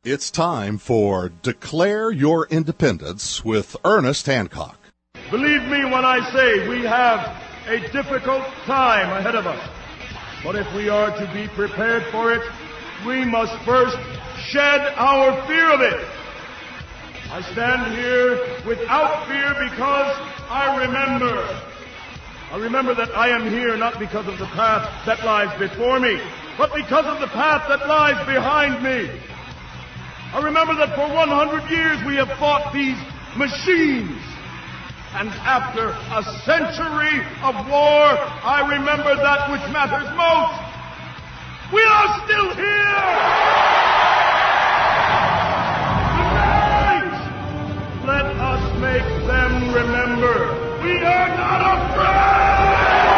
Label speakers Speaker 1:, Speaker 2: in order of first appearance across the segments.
Speaker 1: It's time for Declare Your Independence with Ernest Hancock.
Speaker 2: Believe me when I say we have a difficult time ahead of us. But if we are to be prepared for it, we must first shed our fear of it. I stand here without fear because I remember that I am here not because of the path that lies before me, but because of the path that lies behind me. I remember that for 100 years we have fought these machines. And after a century of war, I remember that which matters most. We are still here! Tonight, let us make them remember we are not afraid!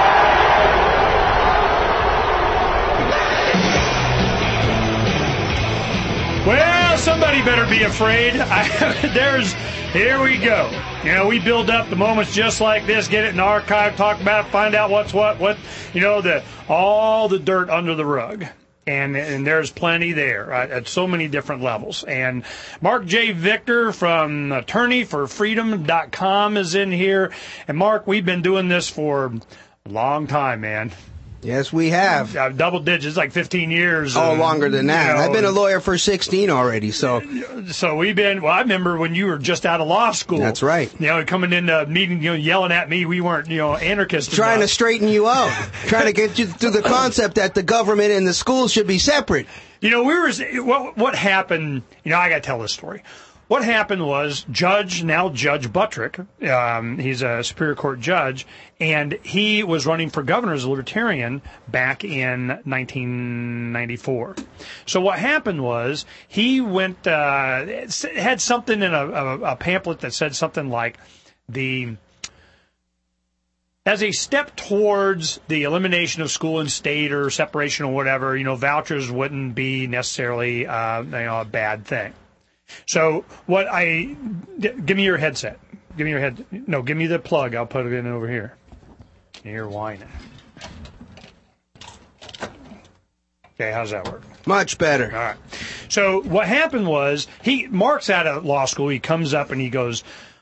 Speaker 3: Well, somebody better be afraid. Here we go. You know, we build up the moments just like this, get it in the archive, talk about it, find out what's what, all the dirt under the rug. And there's plenty there at so many different levels. And Mark J. Victor from attorneyforfreedom.com is in here. And Mark, we've been doing this for a long time, man.
Speaker 4: Yes, we have.
Speaker 3: Double digits, like 15 years.
Speaker 4: Oh, longer than that. I've been a lawyer for 16 already, so.
Speaker 3: So we've been, I remember when you were just out of law school.
Speaker 4: That's right.
Speaker 3: Coming into a meeting, yelling at me, we weren't, anarchists.
Speaker 4: Trying to straighten you out. Trying to get you through the concept that the government and the schools should be separate.
Speaker 3: What happened, I got to tell this story. What happened was Judge Buttrick, he's a Superior Court judge, and he was running for governor as a Libertarian back in 1994. So what happened was he went, had something in a pamphlet that said something like as a step towards the elimination of school and state or separation or whatever, vouchers wouldn't be necessarily, a bad thing. So give me your headset. Give me the plug. I'll put it in over here. You're whining. Okay, how's that work?
Speaker 4: Much better.
Speaker 3: All right. So what happened was Mark's out of law school. He comes up and he goes,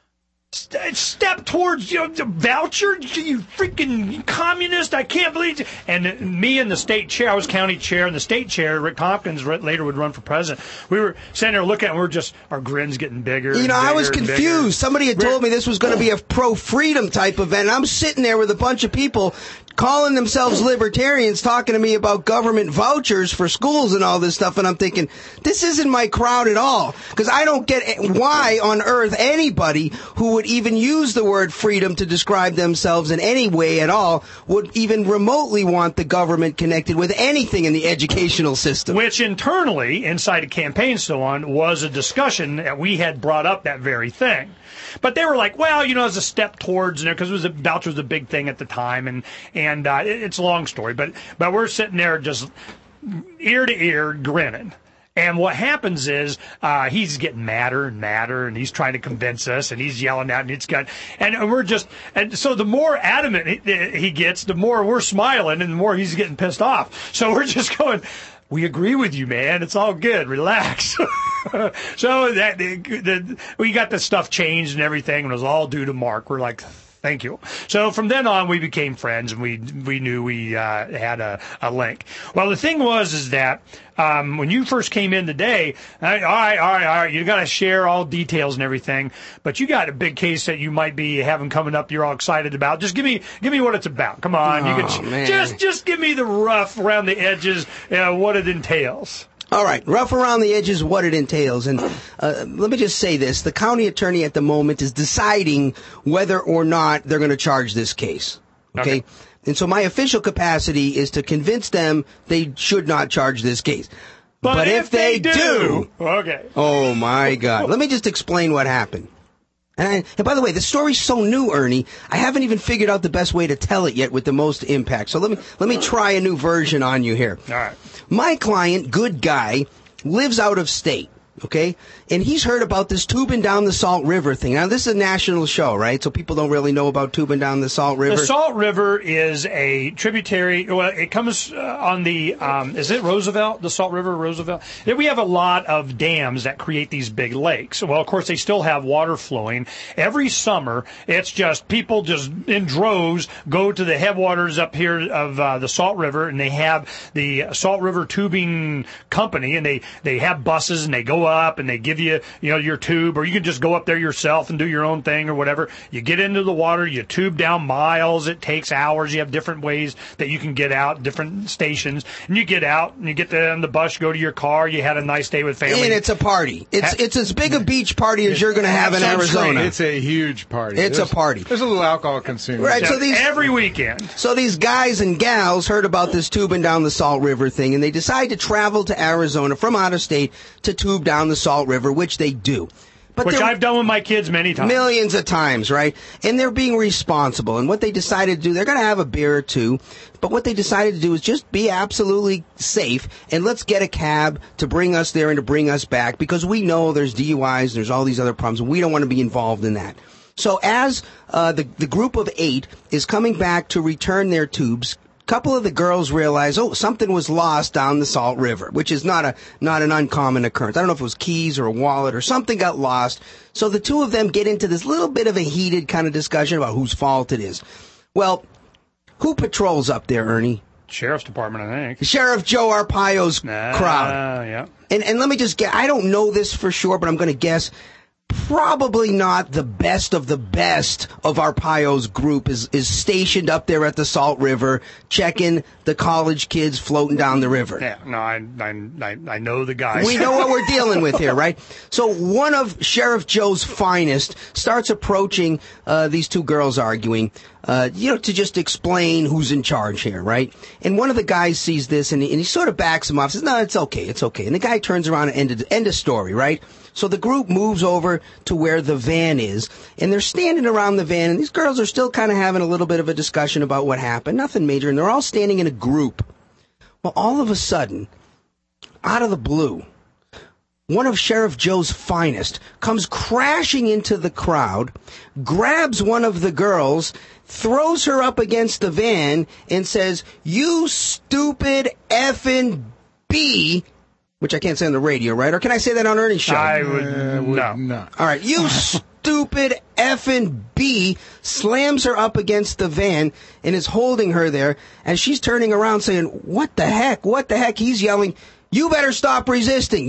Speaker 3: step towards the voucher, you freaking communist! I can't believe it. And me and the state chair, I was county chair, and the state chair, Rick Tompkins, later would run for president. We were sitting there looking at it, and our grins getting bigger.
Speaker 4: I was confused. Somebody had told me this was going to be a pro-freedom type event, and I'm sitting there with a bunch of people calling themselves libertarians talking to me about government vouchers for schools and all this stuff, and I'm thinking, this isn't my crowd at all, because I don't get why on earth anybody who would even use the word freedom to describe themselves in any way at all would even remotely want the government connected with anything in the educational system.
Speaker 3: Which internally, inside a campaign and so on, was a discussion that we had brought up that very thing. But they were like, well, as a step towards, because voucher was a big thing at the time, and it's a long story, but we're sitting there just ear to ear grinning. And what happens is he's getting madder and madder, and he's trying to convince us, and he's yelling out, and so the more adamant he gets, the more we're smiling, and the more he's getting pissed off. So we're just going, we agree with you, man. It's all good. Relax. So we got the stuff changed and everything, and it was all due to Mark. We're like, thank you. So from then on, we became friends, and we knew we had a link. Well, the thing was that when you first came in today, all right, you got to share all details and everything, but you got a big case that you might be having coming up. You're all excited about. Just give me what it's about. Come on, just give me the rough around the edges, what it entails.
Speaker 4: All right, rough around the edges, what it entails. And let me just say this. The county attorney at the moment is deciding whether or not they're going to charge this case. Okay? And so my official capacity is to convince them they should not charge this case. But if they do...
Speaker 3: Okay.
Speaker 4: Oh, my God. Let me just explain what happened. And by the way, the story's so new, Ernie, I haven't even figured out the best way to tell it yet with the most impact. So let me try a new version on you here.
Speaker 3: All right.
Speaker 4: My client, good guy, lives out of state. okay? And he's heard about this tubing down the Salt River thing. Now, this is a national show, right? So people don't really know about tubing down the Salt River.
Speaker 3: The Salt River is a tributary. Well, it comes on the, is it Roosevelt? The Salt River, Roosevelt? We have a lot of dams that create these big lakes. Well, of course, they still have water flowing. Every summer, it's just people just in droves go to the headwaters up here of the Salt River, and they have the Salt River Tubing Company, and they have buses, and they go up, and they give you, your tube, or you can just go up there yourself and do your own thing or whatever. You get into the water, you tube down miles, it takes hours, you have different ways that you can get out, different stations, and you get out, and you get on the bus, you go to your car, you had a nice day with family.
Speaker 4: And it's a party. It's as big a beach party as you're going to have in Arizona.
Speaker 5: It's a huge party.
Speaker 4: It's a party.
Speaker 5: There's a little alcohol consumed.
Speaker 4: Right, so
Speaker 3: every weekend.
Speaker 4: So these guys and gals heard about this tubing down the Salt River thing, and they decide to travel to Arizona from out of state to tube down the Salt River, which they do.
Speaker 3: Which I've done with my kids many times.
Speaker 4: Millions of times, right? And they're being responsible. And what they decided to do, they're going to have a beer or two, but what they decided to do is just be absolutely safe, and let's get a cab to bring us there and to bring us back, because we know there's DUIs, there's all these other problems, and we don't want to be involved in that. So as the group of 8 is coming back to return their tubes, a couple of the girls realize, something was lost down the Salt River, which is not an uncommon occurrence. I don't know if it was keys or a wallet or something got lost. So the two of them get into this little bit of a heated kind of discussion about whose fault it is. Well, who patrols up there, Ernie?
Speaker 3: Sheriff's Department, I think.
Speaker 4: Sheriff Joe Arpaio's crowd.
Speaker 3: Yeah.
Speaker 4: And let me just guess, I don't know this for sure, but I'm going to guess probably not the best of Arpaio's group is stationed up there at the Salt River checking the college kids floating down the river.
Speaker 3: Yeah, no, I know the guys.
Speaker 4: We know what we're dealing with here, right? So one of Sheriff Joe's finest starts approaching these two girls arguing, to just explain who's in charge here, right? And one of the guys sees this and he sort of backs him off, says, no, it's okay. And the guy turns around and end of story, right? So the group moves over to where the van is, and they're standing around the van, and these girls are still kind of having a little bit of a discussion about what happened, nothing major, and they're all standing in a group. Well, all of a sudden, out of the blue, one of Sheriff Joe's finest comes crashing into the crowd, grabs one of the girls, throws her up against the van, and says, "You stupid effing B," which I can't say on the radio, right? Or can I say that on Ernie's show?
Speaker 3: I would no.
Speaker 4: All right, you stupid effing B, slams her up against the van and is holding her there, and she's turning around saying, what the heck? He's yelling, you better stop resisting.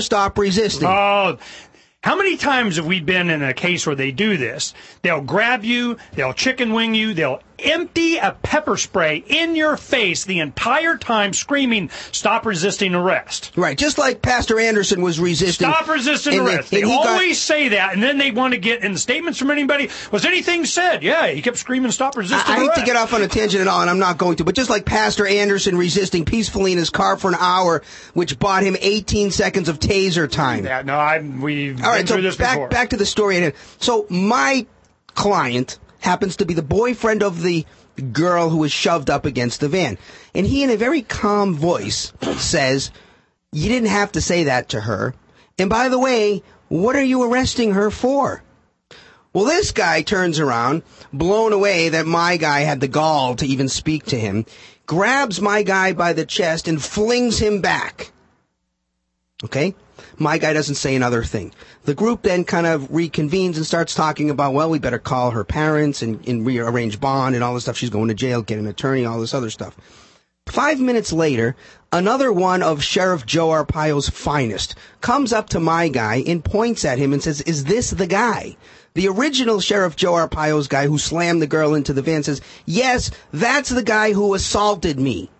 Speaker 3: Oh, how many times have we been in a case where they do this? They'll grab you, they'll chicken wing you, they'll empty a pepper spray in your face the entire time screaming, stop resisting arrest.
Speaker 4: Right, just like Pastor Anderson was resisting.
Speaker 3: Stop resisting arrest. They always say that, and then they want to get in the statements from anybody, was anything said? Yeah, he kept screaming, stop resisting arrest.
Speaker 4: I hate to get off on a tangent at all, and I'm not going to, but just like Pastor Anderson resisting peacefully in his car for an hour, which bought him 18 seconds of taser time.
Speaker 3: Yeah, no, we've been through this before.
Speaker 4: Back to the story. So my client happens to be the boyfriend of the girl who was shoved up against the van. And he, in a very calm voice, says, you didn't have to say that to her. And by the way, what are you arresting her for? Well, this guy turns around, blown away that my guy had the gall to even speak to him, grabs my guy by the chest and flings him back. Okay? My guy doesn't say another thing. The group then kind of reconvenes and starts talking about, well, we better call her parents and rearrange bond and all this stuff. She's going to jail, get an attorney, all this other stuff. 5 minutes later, another one of Sheriff Joe Arpaio's finest comes up to my guy and points at him and says, is this the guy? The original Sheriff Joe Arpaio's guy who slammed the girl into the van says, yes, that's the guy who assaulted me.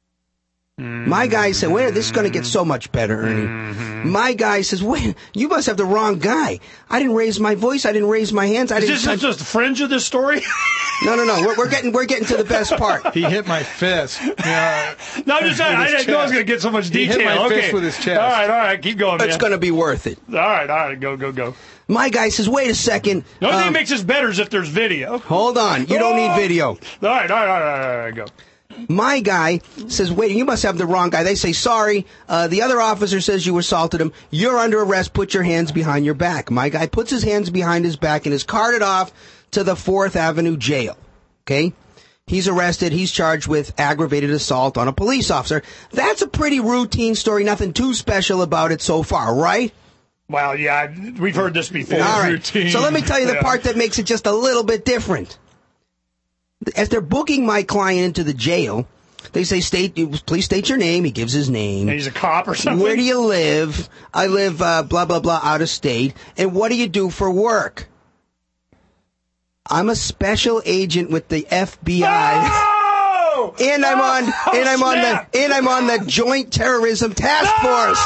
Speaker 4: My guy said, wait, this is going to get so much better, Ernie. My guy says, wait, you must have the wrong guy. I didn't raise my voice. I didn't raise my hands.
Speaker 3: Is this just the fringe of this story?
Speaker 4: No. We're getting to the best part.
Speaker 5: He hit my fist.
Speaker 3: Yeah. No, I'm just saying, I didn't know I was going to get so much detail.
Speaker 5: He hit my fist with his chest.
Speaker 3: All right, keep going, man.
Speaker 4: It's going to be worth it.
Speaker 3: All right, go.
Speaker 4: My guy says, wait a second.
Speaker 3: The only thing that makes this better is if there's video.
Speaker 4: Hold on. You don't need video.
Speaker 3: All right, go.
Speaker 4: My guy says, wait, you must have the wrong guy. They say, sorry, the other officer says you assaulted him. You're under arrest. Put your hands behind your back. My guy puts his hands behind his back and is carted off to the 4th Avenue jail. Okay? He's arrested. He's charged with aggravated assault on a police officer. That's a pretty routine story. Nothing too special about it so far, right?
Speaker 3: Well, yeah, we've heard this before.
Speaker 4: All right.
Speaker 3: Routine.
Speaker 4: So let me tell you the part that makes it just a little bit different. As they're booking my client into the jail, they say, please state your name. He gives his name.
Speaker 3: And he's a cop or something?
Speaker 4: Where do you live? I live, blah, blah, blah, out of state. And what do you do for work? I'm a special agent with the FBI.
Speaker 3: Oh!
Speaker 4: And I'm on the Joint Terrorism Task Force.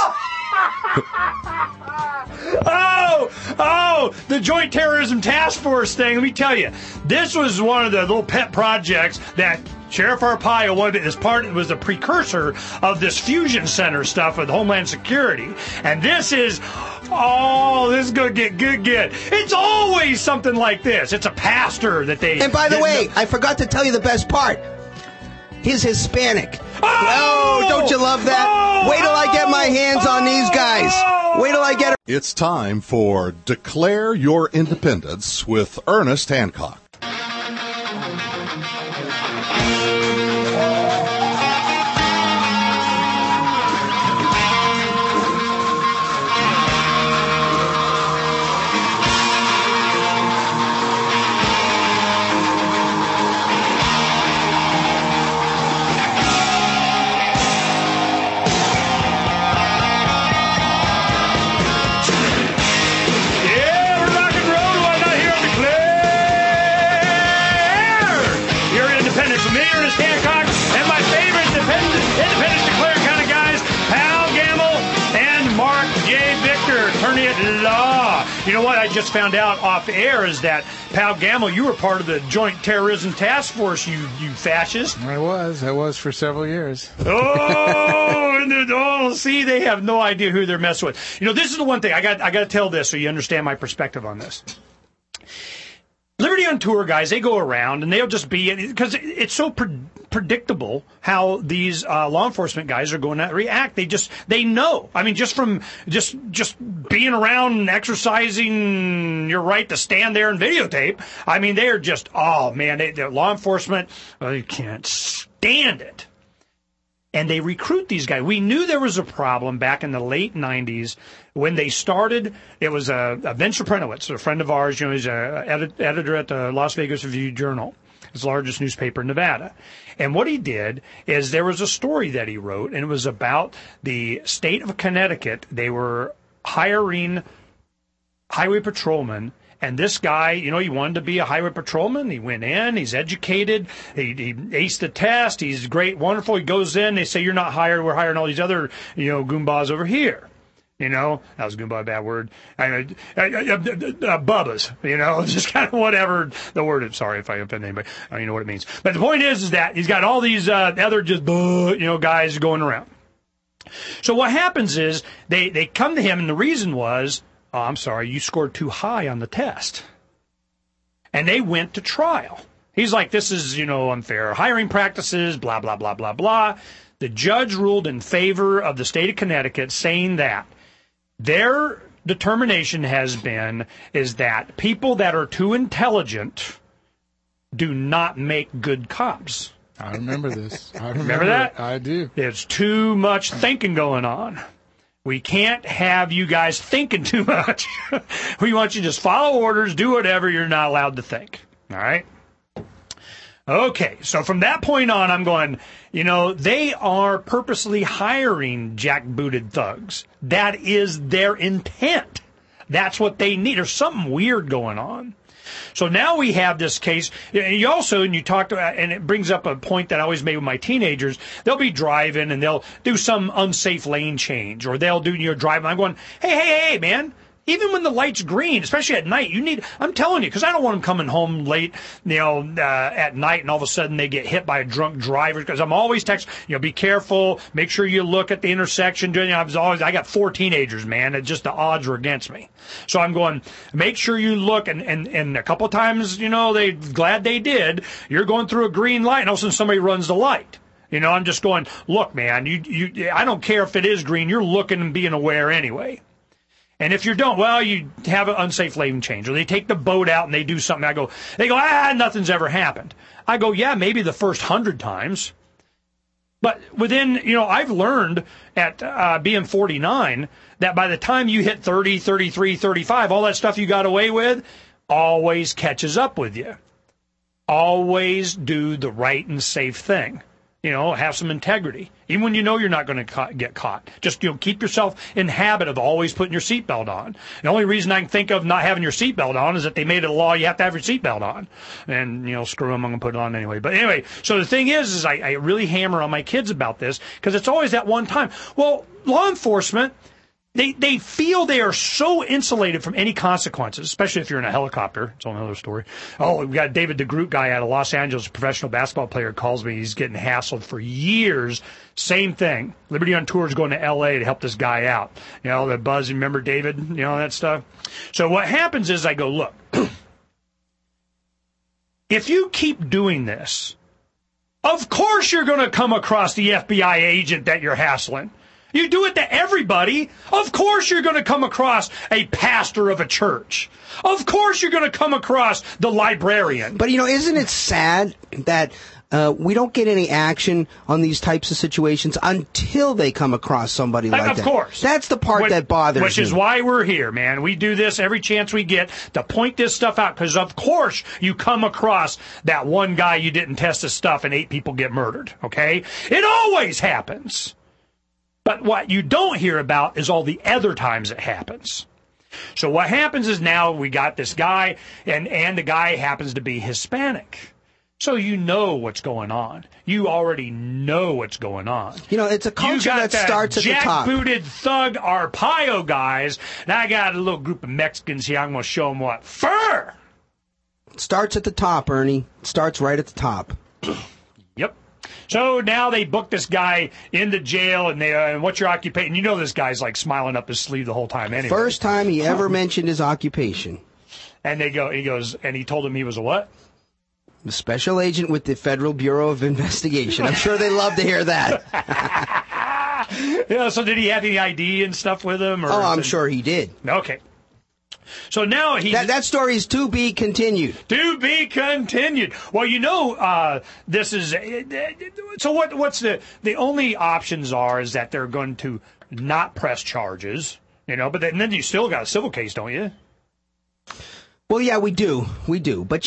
Speaker 3: The Joint Terrorism Task Force thing. Let me tell you, this was one of the little pet projects that Sheriff Arpaio wanted. It was a precursor of this fusion center stuff with Homeland Security. And this is going to get good. It's always something like this. It's a pastor that they...
Speaker 4: And by the way, I forgot to tell you the best part. He's Hispanic. Oh, don't you love that? Wait till I get my hands on these guys. Wait till I get...
Speaker 1: It's time for Declare Your Independence with Ernest Hancock.
Speaker 3: Law. You know what I just found out off air is that, Pal Gamble, you were part of the Joint Terrorism Task Force, you fascist.
Speaker 5: I was for several years.
Speaker 3: See, they have no idea who they're messing with. You know, this is the one thing, I got to tell this so you understand my perspective on this. Liberty on Tour guys, they go around and they'll just be, because it's so predictable how these law enforcement guys are going to react. They know. I mean, just from just being around and exercising your right to stand there and videotape. I mean, they're just, oh man, the law enforcement, they can't stand it. And they recruit these guys. We knew there was a problem back in the late 90s when they started. It was Vince Prentowitz, a friend of ours. You know, he's an editor at the Las Vegas Review-Journal. It's the largest newspaper in Nevada. And what he did is there was a story that he wrote, and it was about the state of Connecticut. They were hiring highway patrolmen. And this guy, you know, he wanted to be a highway patrolman. He went in. He's educated. He aced the test. He's great, wonderful. He goes in. They say, you're not hired. We're hiring all these other, you know, Goombas over here. You know, that was Goomba, a bad word. Bubbas, you know, just kind of whatever the word is. Sorry if I offend anybody. I don't know what it means. But the point is that he's got all these other just, you know, guys going around. So what happens is they come to him, and the reason was, oh, I'm sorry, you scored too high on the test. And they went to trial. He's like, this is, you know, unfair hiring practices, blah, blah, blah, blah, blah. The judge ruled in favor of the state of Connecticut, saying that their determination is that people that are too intelligent do not make good cops.
Speaker 5: I remember this.
Speaker 3: Remember that?
Speaker 5: I do.
Speaker 3: There's too much thinking going on. We can't have you guys thinking too much. We want you to just follow orders, do whatever. You're not allowed to think. All right? Okay, so from that point on, I'm going, you know, they are purposely hiring jackbooted thugs. That is their intent. That's what they need. There's something weird going on. So now we have this case. You also, and you talked about, and it brings up a point that I always made with my teenagers. They'll be driving and they'll do some unsafe lane change, or they'll do, you know, driving. I'm going, hey, man, even when the light's green, especially at night, I'm telling you, because I don't want them coming home late, at night, and all of a sudden they get hit by a drunk driver, because I'm always texting, be careful, make sure you look at the intersection. I got 4 teenagers, man, and just the odds were against me. So I'm going, make sure you look, and a couple of times, they glad they did. You're going through a green light, and all of a sudden somebody runs the light. I'm just going, look, man, I don't care if it is green, you're looking and being aware anyway. And if you don't, well, you have an unsafe lane change, or they take the boat out and they do something. They go, nothing's ever happened. I go, yeah, maybe the first 100 times. But within, I've learned at being 49 that by the time you hit 30, 33, 35, all that stuff you got away with always catches up with you. Always do the right and safe thing. Have some integrity. Even when you're not going to get caught. Just, keep yourself in habit of always putting your seatbelt on. The only reason I can think of not having your seatbelt on is that they made it a law you have to have your seatbelt on. And, screw them, I'm going to put it on anyway. But anyway, so the thing is I really hammer on my kids about this because it's always that one time. Well, law enforcement, They feel they are so insulated from any consequences, especially if you're in a helicopter. It's another story. Oh, we got a David DeGroot guy out of Los Angeles, a professional basketball player, calls me. He's getting hassled for years. Same thing. Liberty on Tour is going to L.A. to help this guy out. The buzz, remember David, that stuff. So what happens is I go, look, if you keep doing this, of course you're going to come across the FBI agent that you're hassling. You do it to everybody. Of course you're going to come across a pastor of a church. Of course you're going to come across the librarian.
Speaker 4: But, isn't it sad that we don't get any action on these types of situations until they come across somebody like that?
Speaker 3: Of course.
Speaker 4: That's the part that bothers me.
Speaker 3: Which is why we're here, man. We do this every chance we get to point this stuff out because, of course, you come across that one guy you didn't test his stuff and 8 people get murdered, okay? It always happens. But what you don't hear about is all the other times it happens. So what happens is now we got this guy, and the guy happens to be Hispanic. So you know what's going on. You already know what's going on.
Speaker 4: It's a culture that starts at the top.
Speaker 3: Jack-booted thug Arpaio guys. Now I got a little group of Mexicans here. I'm going to show them what. Fur!
Speaker 4: It starts at the top, Ernie. It starts right at the top.
Speaker 3: Yep. So now they book this guy into jail, and they what's your occupation? This guy's like smiling up his sleeve the whole time anyway.
Speaker 4: First time he ever mentioned his occupation.
Speaker 3: And he told him he was a what?
Speaker 4: A special agent with the Federal Bureau of Investigation. I'm sure they love to hear that.
Speaker 3: Yeah, so did he have any ID and stuff with him? Or
Speaker 4: I'm sure he did.
Speaker 3: Okay. So now
Speaker 4: that story is to be continued.
Speaker 3: To be continued. Well, this is so. What's the only options is that they're going to not press charges, But then you still got a civil case, don't you?
Speaker 4: Well, yeah, we do. But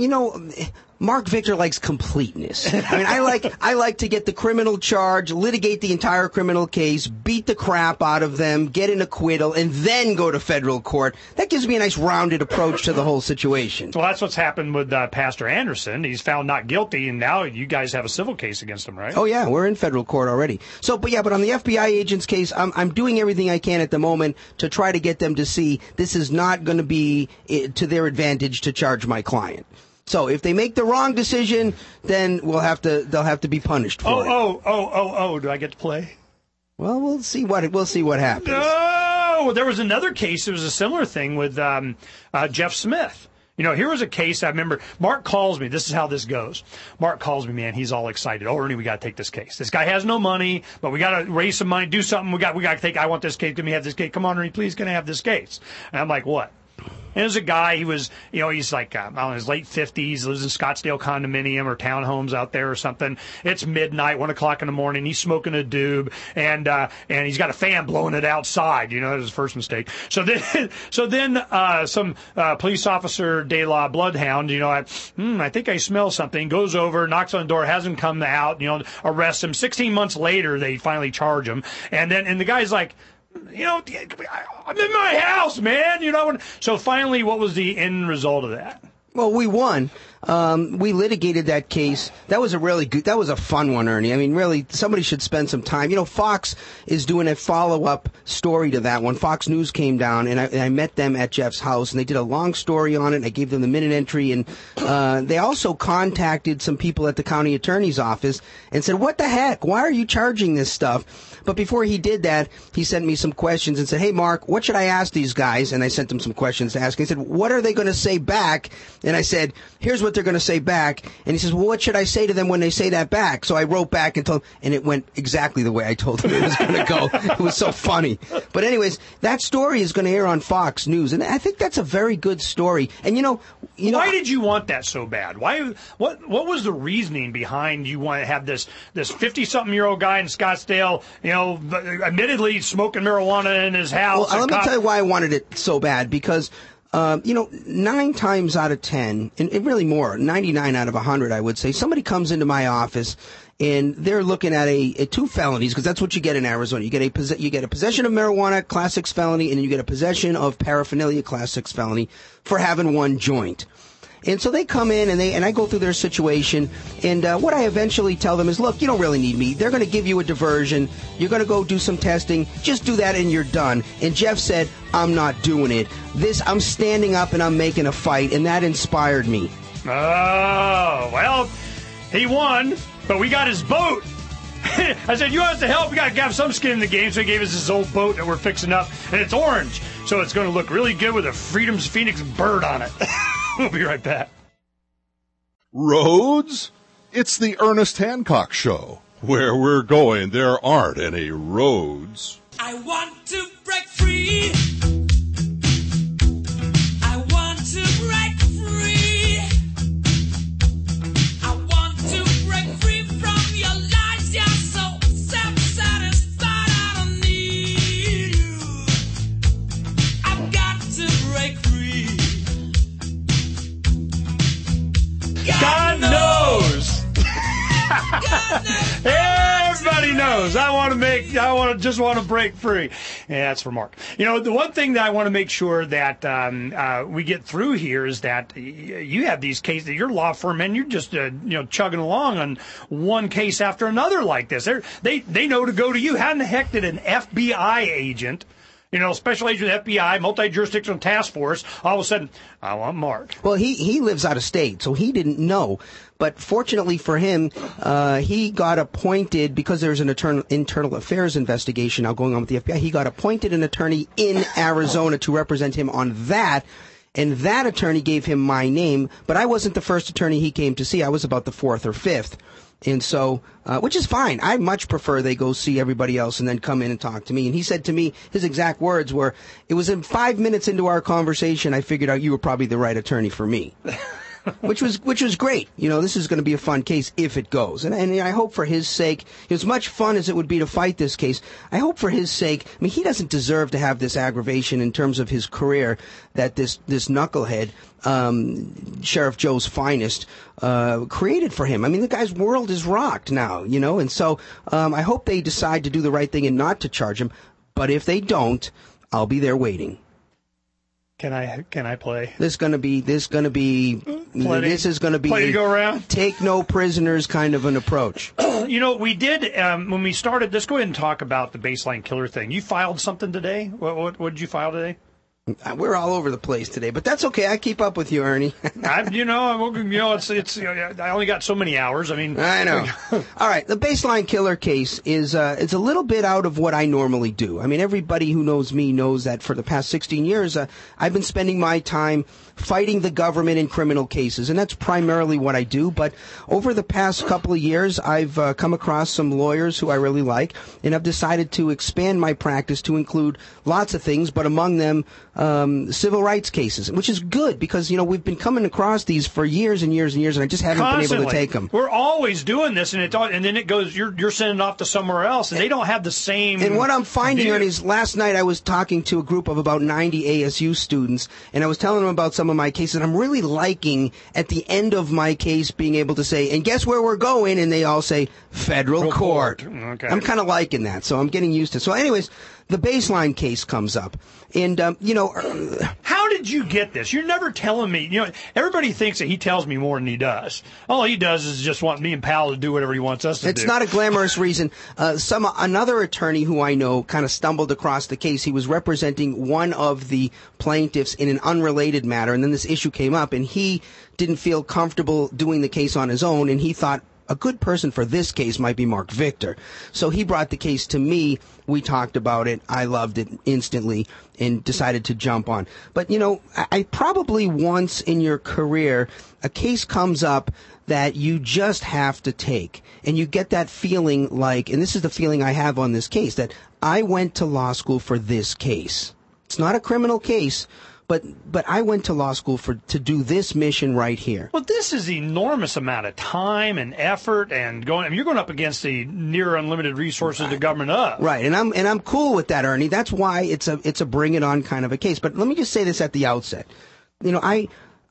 Speaker 4: Mark Victor likes completeness. I mean, I like to get the criminal charge, litigate the entire criminal case, beat the crap out of them, get an acquittal, and then go to federal court. That gives me a nice rounded approach to the whole situation.
Speaker 3: Well, that's what's happened with Pastor Anderson. He's found not guilty, and now you guys have a civil case against him, right?
Speaker 4: Oh yeah, we're in federal court already. But on the FBI agent's case, I'm doing everything I can at the moment to try to get them to see this is not going to be to their advantage to charge my client. So if they make the wrong decision, then they'll have to be punished for it.
Speaker 3: Oh! Do I get to play?
Speaker 4: Well, we'll see what happens.
Speaker 3: No, there was another case. It was a similar thing with Jeff Smith. Here was a case I remember. Mark calls me. This is how this goes. Mark calls me, man. He's all excited. Oh, Ernie, we got to take this case. This guy has no money, but we got to raise some money, do something. We got to take. I want this case. Can we have this case? Come on, Ernie, please. Can I have this case? And I'm like, what? And there's a guy, he was, he's like, I don't know, his late 50s, lives in Scottsdale condominium or townhomes out there or something. It's midnight, 1 o'clock in the morning. He's smoking a doob, and he's got a fan blowing it outside. That was his first mistake. So then some police officer, De La Bloodhound, I think I smell something, goes over, knocks on the door, hasn't come out, arrests him. 16 months later, they finally charge him. And the guy's like, I'm in my house, man. So finally, what was the end result of that?
Speaker 4: Well, we won. We litigated that case. That was that was a fun one, Ernie. I mean, really, somebody should spend some time. You know, Fox is doing a follow-up story to that one. Fox News came down, and I met them at Jeff's house, and they did a long story on it. I gave them the minute entry, and they also contacted some people at the county attorney's office and said, what the heck? Why are you charging this stuff? But before he did that, he sent me some questions and said, hey, Mark, what should I ask these guys? And I sent him some questions to ask. He said, what are they going to say back? And I said, here's what they're going to say back. And he says, well, what should I say to them when they say that back? So I wrote back and told him, and it went exactly the way I told him it was going to go. It was so funny. But anyways, that story is going to air on Fox News, and I think that's a very good story. And you know,
Speaker 3: why did you want that so bad? Why? What was the reasoning behind you want to have this 50-something-year-old guy in Scottsdale, admittedly smoking marijuana in his house?
Speaker 4: Well, let me tell you why I wanted it so bad, because 9 times out of 10, and really more, 99 out of 100, I would say, somebody comes into my office and they're looking at a 2 felonies, because that's what you get in Arizona. You get a possession of marijuana, Class 6 felony, and you get a possession of paraphernalia, Class 6 felony, for having 1 joint. And so they come in and I go through their situation, and what I eventually tell them is, look, you don't really need me. They're going to give you a diversion. You're going to go do some testing. Just do that and you're done. And Jeff said, I'm not doing it. I'm standing up and I'm making a fight, and that inspired me.
Speaker 3: Oh, well, he won, but we got his boat. I said, you want us to help? We got to have some skin in the game. So he gave us this old boat that we're fixing up, and it's orange. So it's going to look really good with a Freedom's Phoenix bird on it. We'll be right back.
Speaker 1: Roads? It's the Ernest Hancock Show. Where we're going, there aren't any roads.
Speaker 6: I want to break free. I want to break free. I want to break free from your lies. You're so self-satisfied. I don't need you. I've got to break free.
Speaker 3: God knows. Everybody knows. I just want to break free. Yeah, that's for Mark. The one thing that I want to make sure that we get through here is that you have these cases, your law firm, and you're just chugging along on one case after another like this. They know to go to you. How in the heck did an FBI agent, special agent of the FBI, multi-jurisdictional task force, all of a sudden, I want Mark?
Speaker 4: Well, he lives out of state, so he didn't know. But fortunately for him, he got appointed, because there's an internal affairs investigation now going on with the FBI, he got appointed an attorney in Arizona to represent him on that. And that attorney gave him my name, but I wasn't the first attorney he came to see. I was about the 4th or 5th. And so, which is fine. I much prefer they go see everybody else and then come in and talk to me. And he said to me, his exact words were, it was in 5 minutes into our conversation, I figured out you were probably the right attorney for me. Which was great. This is going to be a fun case if it goes. And I hope for his sake, as much fun as it would be to fight this case, I hope for his sake, he doesn't deserve to have this aggravation in terms of his career that this knucklehead, Sheriff Joe's finest, created for him. The guy's world is rocked now, and so I hope they decide to do the right thing and not to charge him. But if they don't, I'll be there waiting.
Speaker 3: Can I play?
Speaker 4: This is going to be
Speaker 3: play to go around.
Speaker 4: Take no prisoners kind of an approach.
Speaker 3: We did when we started. Let's go ahead and talk about the baseline killer thing. You filed something today. What did you file today?
Speaker 4: We're all over the place today, but that's okay. I keep up with you, Ernie.
Speaker 3: I only got so many hours.
Speaker 4: I know. All right, the baseline killer case is it's a little bit out of what I normally do. Everybody who knows me knows that for the past 16 years, I've been spending my time fighting the government in criminal cases, and that's primarily what I do. But over the past couple of years, I've come across some lawyers who I really like, and I've decided to expand my practice to include lots of things, but among them, civil rights cases, which is good because, we've been coming across these for years and years and years, and I just haven't been able to take them.
Speaker 3: We're always doing this, and then it goes, you're sending it off to somewhere else, and they don't have the same.
Speaker 4: And what I'm finding, Ernie, is last night I was talking to a group of about 90 ASU students, and I was telling them about some of my cases, and I'm really liking at the end of my case being able to say, and guess where we're going? And they all say, federal court.
Speaker 3: Okay.
Speaker 4: I'm kind of liking that, so I'm getting used to it. So anyways, the baseline case comes up. And,
Speaker 3: how did did you get this? You're never telling me. You know, everybody thinks that he tells me more than he does. All he does is just want me and Powell to do whatever he wants us to do.
Speaker 4: It's not a glamorous reason. Another attorney who I know kind of stumbled across the case. He was representing one of the plaintiffs in an unrelated matter, and then this issue came up, and he didn't feel comfortable doing the case on his own, and he thought a good person for this case might be Mark Victor. So he brought the case to me. We talked about it. I loved it instantly and decided to jump on. But, you know, I probably once in your career, a case comes up that you just have to take. And you get that feeling like, and this is the feeling I have on this case, that I went to law school for this case. It's not a criminal case, but I went to law school to do this mission right here.
Speaker 3: Well, this is enormous amount of time and effort, and you're going up against the near unlimited resources the government of.
Speaker 4: Right, and I'm cool with that, Ernie. That's why it's a bring it on kind of a case. But let me just say this at the outset. You know, I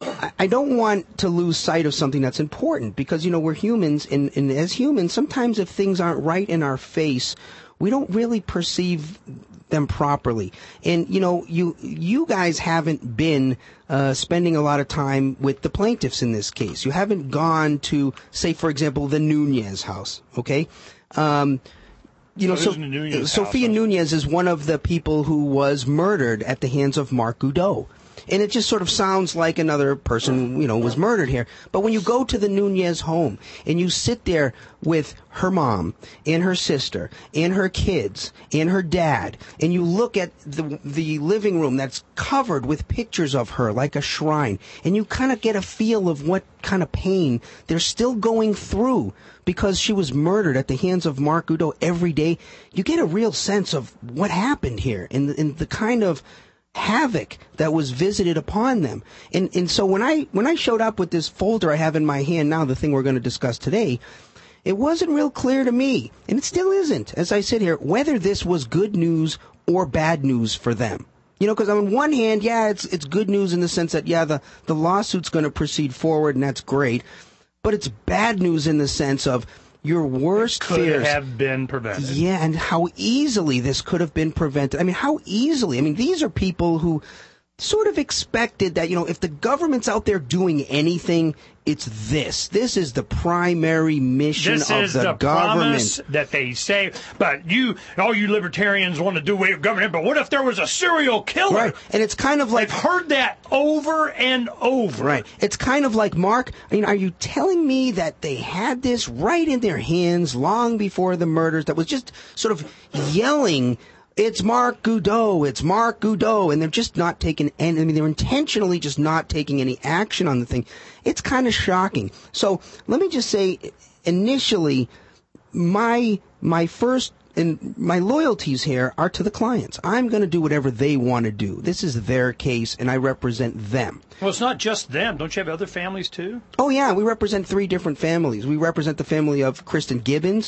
Speaker 4: don't want to lose sight of something that's important, because, you know, we're humans, and as humans, sometimes if things aren't right in our face, we don't really perceive them properly. And, you know, you guys haven't been spending a lot of time with the plaintiffs in this case. You haven't gone to, say, for example, the Nunez house, okay? You know, Sophia Nunez is one of the people who was murdered at the hands of Mark Goudreau. And it just sort of sounds like another person, you know, was murdered here. But when you go to the Nunez home and you sit there with her mom and her sister and her kids and her dad, and you look at the living room that's covered with pictures of her like a shrine, and you kind of get a feel of what kind of pain they're still going through because she was murdered at the hands of Mark Goudreau every day, you get a real sense of what happened here and the kind of havoc that was visited upon them. And so when I showed up with this folder I have in my hand now, the thing we're going to discuss today, it wasn't real clear to me, and it still isn't, as I sit here, whether this was good news or bad news for them. You know, because on one hand, yeah, it's good news in the sense that, yeah, the lawsuit's going to proceed forward, and that's great. But it's bad news in the sense of your worst fears
Speaker 3: could have been prevented.
Speaker 4: Yeah, and how easily this could have been prevented. I mean, how easily? I mean, these are people who sort of expected that, you know, if the government's out there doing anything, it's this. This is the primary mission of the government. This is the promise
Speaker 3: that they say. But all you libertarians want to do away with government. But what if there was a serial killer?
Speaker 4: Right, and it's kind of like...
Speaker 3: I've heard that over and over.
Speaker 4: Right. It's kind of like, Mark, I mean, are you telling me that they had this right in their hands long before the murders, that was just sort of yelling... It's Mark Goudreau, it's Mark Goudreau, and they're just not taking any, I mean, they're intentionally just not taking any action on the thing. It's kind of shocking. So let me just say, initially, my first and my loyalties here are to the clients. I'm going to do whatever they want to do. This is their case, and I represent them.
Speaker 3: Well, it's not just them. Don't you have other families, too?
Speaker 4: Oh, yeah. We represent 3 different families. We represent the family of Kristen Gibbons,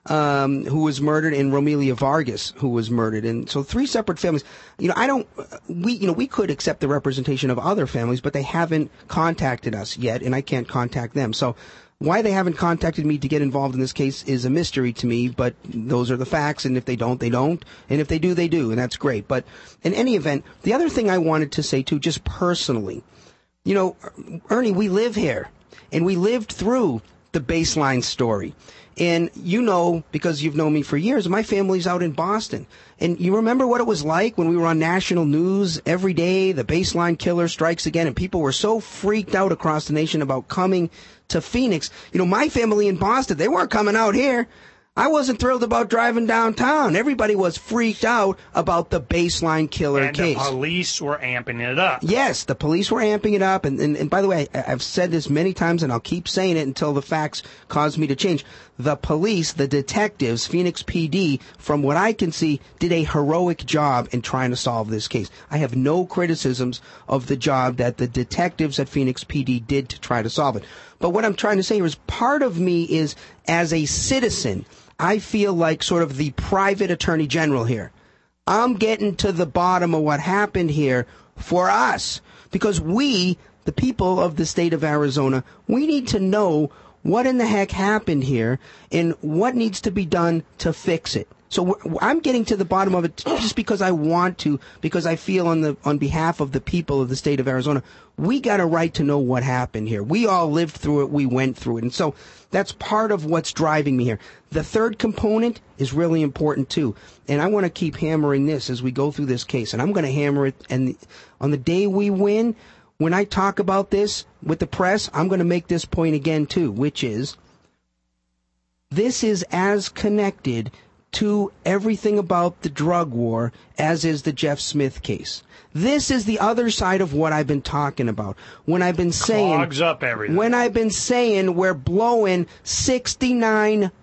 Speaker 4: who was murdered, and Romelia Vargas, who was murdered. And so 3 separate families. You know, we could accept the representation of other families, but they haven't contacted us yet, and I can't contact them. So why they haven't contacted me to get involved in this case is a mystery to me, but those are the facts, and if they don't, they don't. And if they do, they do, and that's great. But in any event, the other thing I wanted to say, too, just personally, you know, Ernie, we live here, and we lived through the Baseline story. And you know, because you've known me for years, my family's out in Boston. And you remember what it was like when we were on national news every day, the Baseline killer strikes again, and people were so freaked out across the nation about coming to Phoenix. You know, my family in Boston, they weren't coming out here. I wasn't thrilled about driving downtown. Everybody was freaked out about the Baseline killer case.
Speaker 3: And the police were amping it up.
Speaker 4: Yes, the police were amping it up. And by the way, I've said this many times, and I'll keep saying it until the facts cause me to change. The police, the detectives, Phoenix PD, from what I can see, did a heroic job in trying to solve this case. I have no criticisms of the job that the detectives at Phoenix PD did to try to solve it. But what I'm trying to say here is, part of me is, as a citizen, I feel like sort of the private attorney general here. I'm getting to the bottom of what happened here for us, because we, the people of the state of Arizona, we need to know what in the heck happened here and what needs to be done to fix it. So I'm getting to the bottom of it just because I want to, because I feel on behalf of the people of the state of Arizona, we got a right to know what happened here. We all lived through it. We went through it. And so that's part of what's driving me here. The third component is really important too. And I want to keep hammering this as we go through this case. And I'm going to hammer it. And on the day we win, when I talk about this with the press, I'm going to make this point again too, which is this is as connected to everything about the drug war as is the Jeff Smith case. This is the other side of what I've been talking about. When I've been saying
Speaker 3: clogs up everything.
Speaker 4: When I've been saying we're blowing $69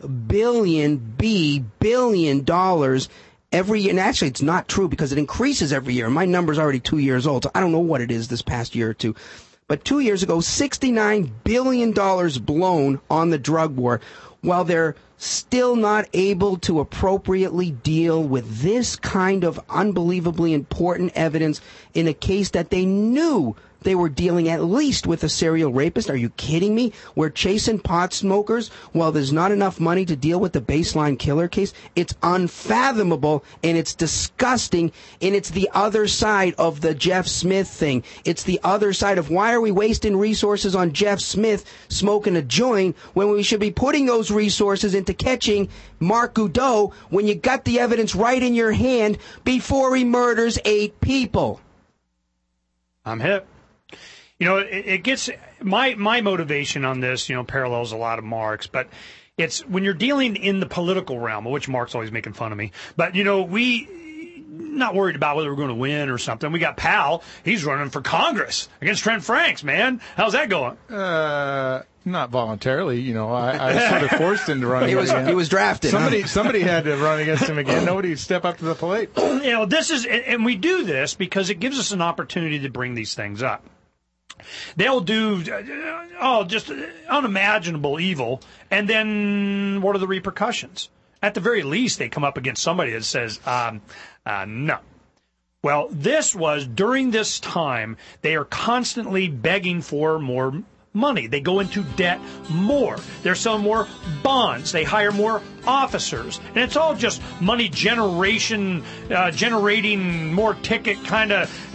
Speaker 4: billion every year. And actually it's not true because it increases every year. My number's already 2 years old, so I don't know what it is this past year or two. But 2 years ago, $69 billion blown on the drug war, while they're still not able to appropriately deal with this kind of unbelievably important evidence in a case that they knew they were dealing at least with a serial rapist. Are you kidding me? We're chasing pot smokers while there's not enough money to deal with the baseline killer case. It's unfathomable and it's disgusting, and it's the other side of the Jeff Smith thing. It's the other side of why are we wasting resources on Jeff Smith smoking a joint when we should be putting those resources into catching Mark Goudreau when you got the evidence right in your hand before he murders 8 people.
Speaker 3: I'm hip. You know, it gets my motivation on this, you know, parallels a lot of Mark's, but it's when you're dealing in the political realm, which Mark's always making fun of me. But, you know, we not worried about whether we're going to win or something. We got Powell. He's running for Congress against Trent Franks, man. How's that going?
Speaker 5: Not voluntarily, you know. I sort of forced him to run again.
Speaker 4: He was drafted.
Speaker 5: Somebody had to run against him again. Nobody would step up to the plate.
Speaker 3: You know, this is, and we do this because it gives us an opportunity to bring these things up. They'll do, just unimaginable evil, and then what are the repercussions? At the very least, they come up against somebody that says, no. Well, this was, during this time, they are constantly begging for more money. They go into debt more. They're selling more bonds. They hire more officers. And it's all just money generation, generating more ticket kind of,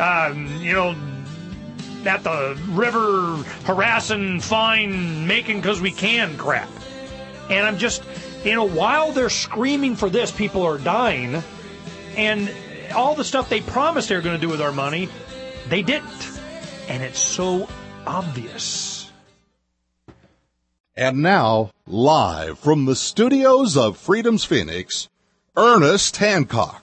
Speaker 3: at the river harassing, fine, making because we can crap. And I'm just, while they're screaming for this, people are dying. And all the stuff they promised they were going to do with our money, they didn't. And it's so obvious.
Speaker 1: And now, live from the studios of Freedom's Phoenix, Ernest Hancock.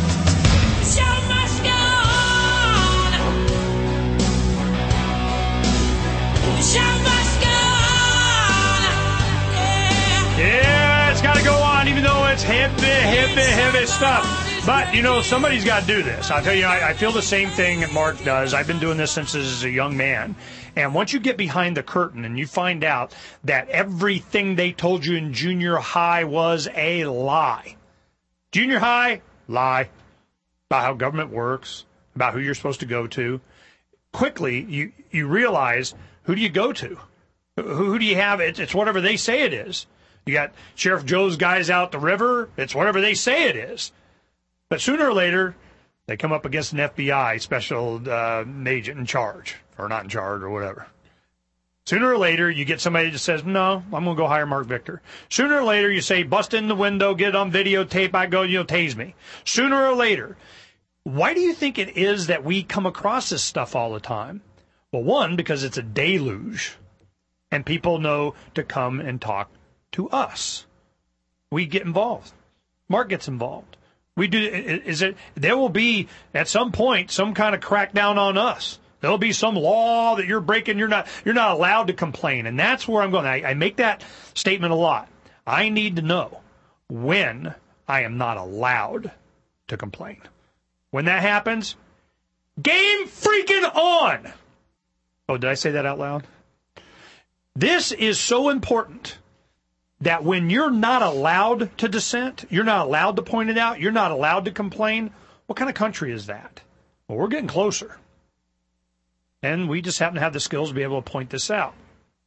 Speaker 3: Yeah, it's got to go on, even though it's heavy stuff. But, somebody's got to do this. I'll tell you, I feel the same thing that Mark does. I've been doing this since as a young man. And once you get behind the curtain and you find out that everything they told you in junior high was a lie. Junior high, lie. About how government works, about who you're supposed to go to. Quickly, you realize, who do you go to? Who do you have? It's whatever they say it is. You got Sheriff Joe's guys out the river. It's whatever they say it is. But sooner or later, they come up against an FBI special agent in charge, or not in charge, or whatever. Sooner or later, you get somebody that says, no, I'm going to go hire Mark Victor. Sooner or later, you say, bust in the window, get it on videotape, I go, tase me. Sooner or later. Why do you think it is that we come across this stuff all the time? Well, one, because it's a deluge, and people know to come and talk to us. We get involved. Mark gets involved. We do. There will be at some point some kind of crackdown on us. There'll be some law that you're breaking. You're not allowed to complain, and that's where I'm going. I make that statement a lot. I need to know when I am not allowed to complain. When that happens, game freaking on. Oh, did I say that out loud? This is so important that when you're not allowed to dissent, you're not allowed to point it out, you're not allowed to complain, what kind of country is that? Well, we're getting closer. And we just happen to have the skills to be able to point this out.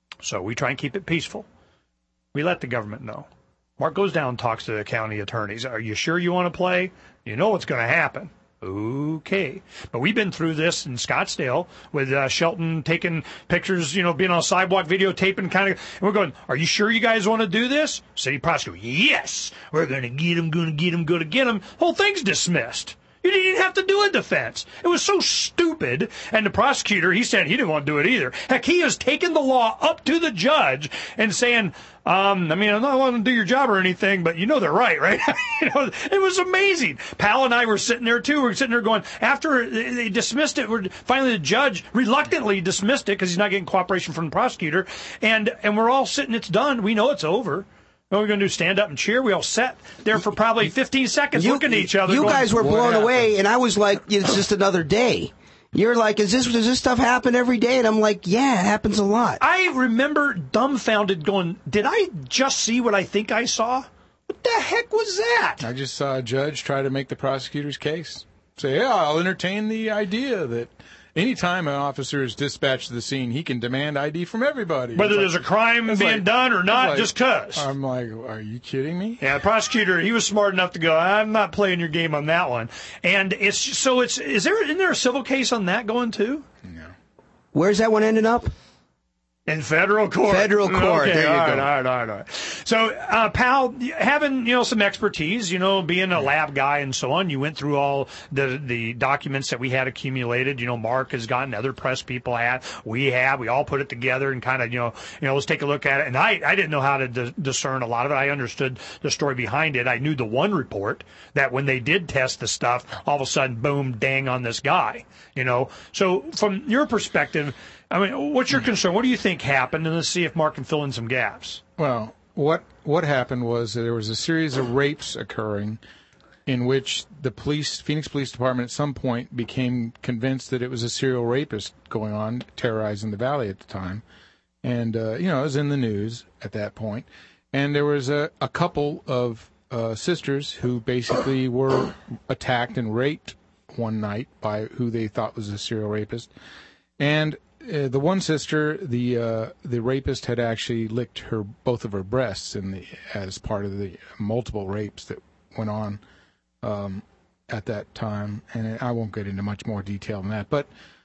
Speaker 3: So we try and keep it peaceful. We let the government know. Mark goes down and talks to the county attorneys. Are you sure you want to play? You know what's going to happen. Okay. But we've been through this in Scottsdale with Shelton taking pictures, being on a sidewalk, videotaping kind of. And we're going, are you sure you guys want to do this? City prosecutor, yes. We're going to get him, going to get him. Whole thing's dismissed. You didn't even have to do a defense. It was so stupid. And the prosecutor, he said he didn't want to do it either. Heck, he has taken the law up to the judge and saying, I'm not wanting to do your job or anything, but they're right? It was amazing. Pal and I were sitting there, too. We were sitting there going, after they dismissed it, finally the judge reluctantly dismissed it because he's not getting cooperation from the prosecutor. And we're all sitting, it's done. We know it's over. What are we going to do, stand up and cheer? We all sat there for probably 15 seconds looking at each other.
Speaker 4: You
Speaker 3: going,
Speaker 4: guys were blown away, and I was like, it's just another day. You're like, does this stuff happen every day? And I'm like, yeah, it happens a lot.
Speaker 3: I remember dumbfounded going, did I just see what I think I saw? What the heck was that?
Speaker 5: I just saw a judge try to make the prosecutor's case. Say, yeah, I'll entertain the idea that anytime an officer is dispatched to the scene, he can demand ID from everybody.
Speaker 3: Whether there's a crime being done or not, just because.
Speaker 5: I'm like, are you kidding me?
Speaker 3: Yeah, the prosecutor, he was smart enough to go, I'm not playing your game on that one. And isn't there a civil case on that going too?
Speaker 5: No.
Speaker 4: Where's that one ending up?
Speaker 3: In federal court.
Speaker 4: Federal court.
Speaker 3: Okay,
Speaker 4: there you go.
Speaker 3: All right. So, Pal, having, some expertise, being a lab guy and so on, you went through all the documents that we had accumulated. Mark has gotten, other press people have. We all put it together and kind of, let's take a look at it. And I didn't know how to discern a lot of it. I understood the story behind it. I knew the one report that when they did test the stuff, all of a sudden, boom, dang on this guy, So, from your perspective, what's your concern? What do you think happened? And let's see if Mark can fill in some gaps.
Speaker 5: Well, what happened was that there was a series of rapes occurring in which the Phoenix Police Department at some point became convinced that it was a serial rapist going on, terrorizing the valley at the time. And, it was in the news at that point. And there was a couple of sisters who basically were attacked and raped one night by who they thought was a serial rapist. And the one sister, the rapist had actually licked both of her breasts as part of the multiple rapes that went on at that time, and I won't get into much more detail than that. But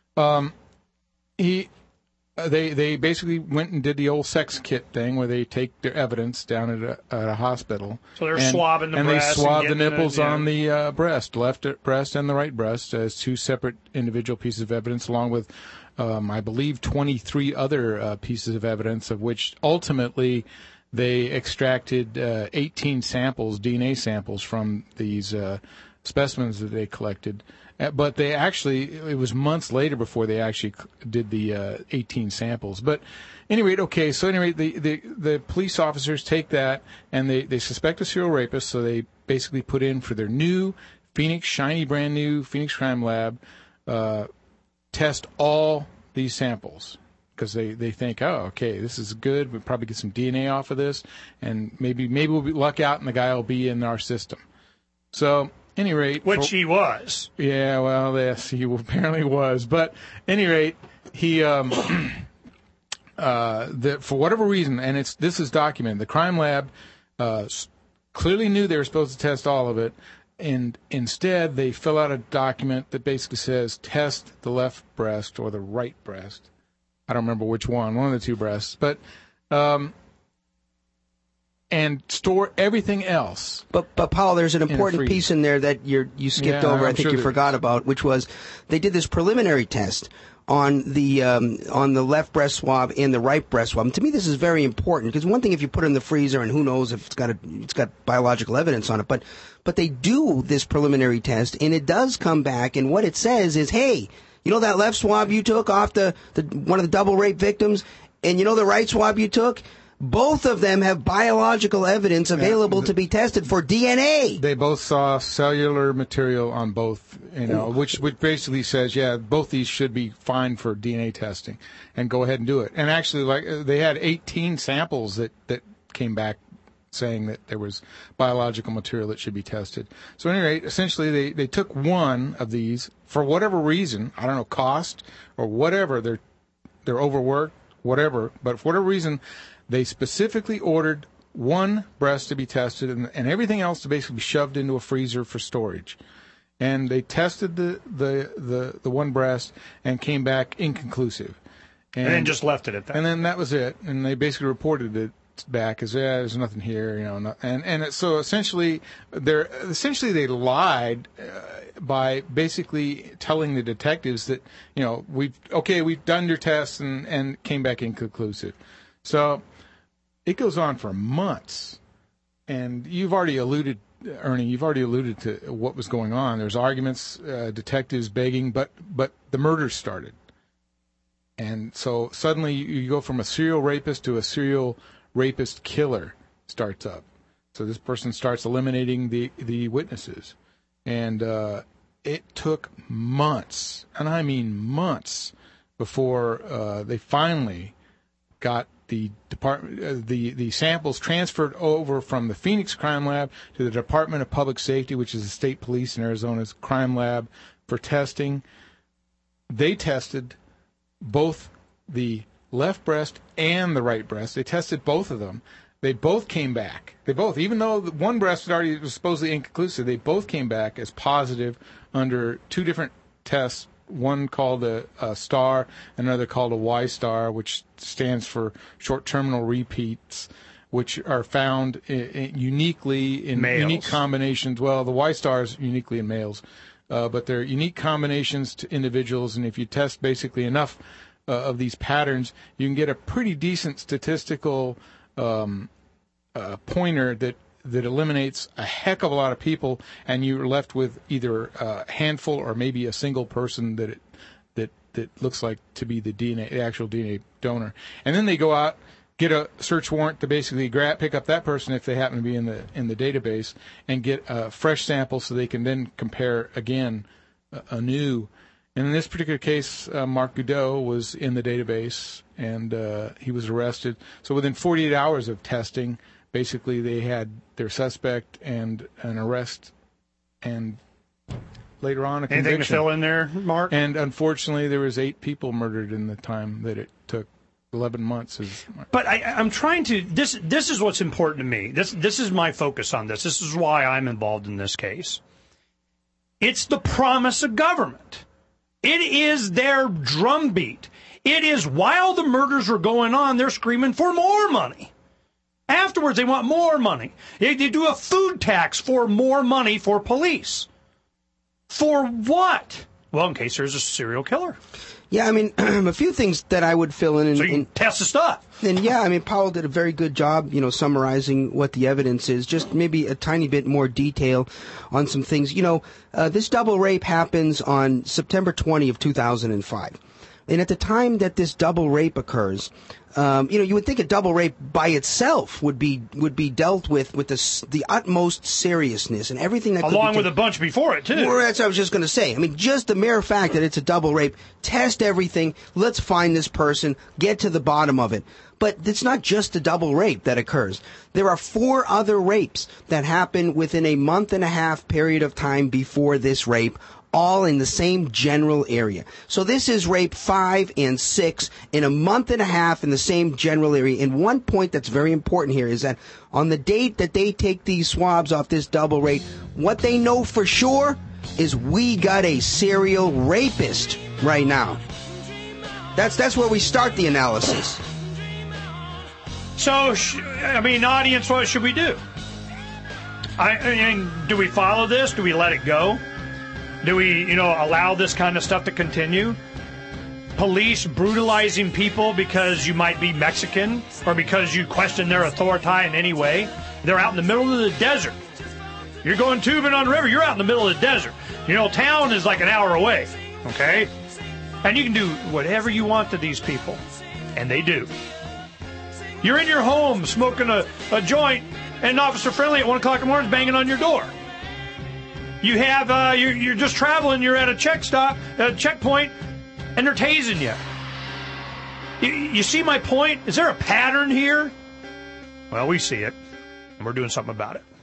Speaker 5: they basically went and did the old sex kit thing where they take their evidence down at a hospital.
Speaker 3: So they're swabbing the breast.
Speaker 5: And they swab the nipples on the breast, left breast and the right breast, as two separate individual pieces of evidence, along with I believe 23 other pieces of evidence, of which ultimately they extracted 18 samples, DNA samples, from these specimens that they collected. But it was months later before they actually did the 18 samples. But anyway, the police officers take that and they suspect a serial rapist, so they basically put in for their new shiny brand new Phoenix Crime Lab, test all these samples because they think, oh, okay, this is good. We'll probably get some DNA off of this, and maybe we'll luck out and the guy will be in our system. So, any rate,
Speaker 3: which he was.
Speaker 5: Yeah, well, yes, he apparently was. But any rate, he for whatever reason, and this is documented, the crime lab clearly knew they were supposed to test all of it. And instead, they fill out a document that basically says, test the left breast or the right breast. I don't remember which one of the two breasts. But, and store everything else.
Speaker 4: But Paul, there's an important piece in there that you skipped over, I think you forgot about, which was they did this preliminary test on the left breast swab and the right breast swab. And to me, this is very important because one thing, if you put it in the freezer and who knows if it's got biological evidence on it, but they do this preliminary test and it does come back, and what it says is, hey, that left swab you took off the one of the double rape victims, and the right swab you took. Both of them have biological evidence available to be tested for DNA.
Speaker 5: They both saw cellular material on both, which basically says, yeah, both these should be fine for DNA testing, and go ahead and do it. And actually, they had 18 samples that came back saying that there was biological material that should be tested. So anyway, essentially, they took one of these for whatever reason, I don't know, cost or whatever. They're overworked. whatever. But for whatever reason, they specifically ordered one breast to be tested and everything else to basically be shoved into a freezer for storage. And they tested the one breast and came back inconclusive.
Speaker 3: And then just left it at that.
Speaker 5: And then that was it. And they basically reported it back as, there's nothing here, so essentially they lied by basically telling the detectives that, we've done your tests and came back inconclusive. So it goes on for months. And you've already alluded, Ernie, to what was going on. There's arguments, detectives begging, but the murders started. And so suddenly you go from a serial rapist to a serial rapist killer starts up. So this person starts eliminating the witnesses. And it took months, and I mean months, before they finally got the the samples transferred over from the Phoenix Crime Lab to the Department of Public Safety, which is the state police in Arizona's crime lab, for testing. They tested both the left breast and the right breast. They tested both of them. They both came back. Even though the one breast was supposedly inconclusive, they both came back as positive under two different tests, one called a STAR, another called a Y-STAR, which stands for short terminal repeats, which are found uniquely in
Speaker 3: males.
Speaker 5: Unique combinations. Well, the Y-STAR is uniquely in males, but they're unique combinations to individuals, and if you test basically enough of these patterns, you can get a pretty decent statistical pointer that eliminates a heck of a lot of people, and you're left with either a handful or maybe a single person that looks like to be the actual DNA donor. And then they go out, get a search warrant to basically pick up that person if they happen to be in the database, and get a fresh sample so they can then compare again anew. And in this particular case, Mark Goudeau was in the database, and he was arrested. So within 48 hours of testing, basically they had their suspect and an arrest, and later on a conviction.
Speaker 3: Anything to fill in there, Mark?
Speaker 5: And unfortunately, there was 8 people murdered in the time that it took. 11 months.
Speaker 3: But I'm trying to. This is what's important to me. This is my focus on this. This is why I'm involved in this case. It's the promise of government. It is their drumbeat. It is while the murders are going on, they're screaming for more money. Afterwards, they want more money. They do a food tax for more money for police. For what? Well, in case there's a serial killer.
Speaker 4: Yeah, I mean, a few things that I would fill in.
Speaker 3: So you can test the stuff.
Speaker 4: And yeah, I mean, Powell did a very good job, summarizing what the evidence is. Just maybe a tiny bit more detail on some things. This double rape happens on September 20 of 2005. And at the time that this double rape occurs, you would think a double rape by itself would be dealt with the utmost seriousness and everything that
Speaker 3: along with a bunch before it too.
Speaker 4: Well, that's what I was just going to say. I mean, just the mere fact that it's a double rape, test everything. Let's find this person, get to the bottom of it. But it's not just a double rape that occurs. There are 4 other rapes that happen within a month-and-a-half period of time before this rape, all in the same general area. So this is rape 5 and 6 in a month and a half in the same general area. And one point that's very important here is that on the date that they take these swabs off this double rape, what they know for sure is we got a serial rapist right now. That's where we start the analysis.
Speaker 3: So, audience, what should we do? Do we follow this? Do we let it go? Do we, allow this kind of stuff to continue? Police brutalizing people because you might be Mexican or because you question their authority in any way. They're out in the middle of the desert. You're going tubing on the river. You're out in the middle of the desert. Town is like an hour away, okay? And you can do whatever you want to these people, and they do. You're in your home smoking a joint, and an officer friendly at 1 o'clock in the morning is banging on your door. You have, you're just traveling, you're at a checkpoint, and they're tasing you. You see my point? Is there a pattern here? Well, we see it, and we're doing something about it.